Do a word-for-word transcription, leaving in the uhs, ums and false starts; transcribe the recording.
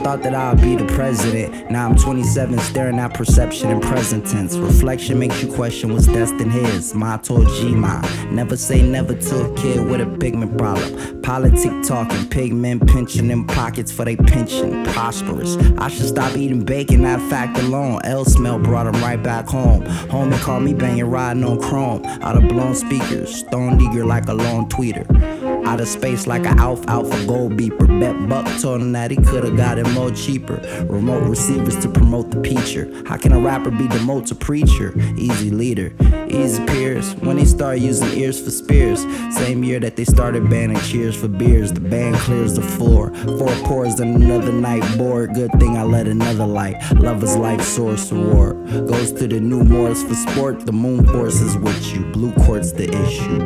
thought that I'd be the president. Now I'm twenty-seven, staring at perception in present tense. Reflection makes you question what's destined his. Ma told G-Ma, never say never to a kid with a pigment problem. Politic talking, pigment pinching in pockets for they pension. Prosperous, I should stop eating bacon, that fact alone. L smell brought him right back home. Homie called me banging, riding on chrome. Out of blown speakers, stoned eager like a lone tweeter. Out of space like an Alpha Alpha gold beeper. Bet Buck told him that he could've got it more cheaper. Remote receivers to promote the preacher. How can a rapper be demoted to preacher? Easy leader, easy peers. When they start using ears for spears. Same year that they started banning cheers for beers. The band clears the floor. Four pours and another night bored. Good thing I let another light. Love is life source reward. Goes to the new Morris for sport. The moon force is with you. Blue quartz the issue.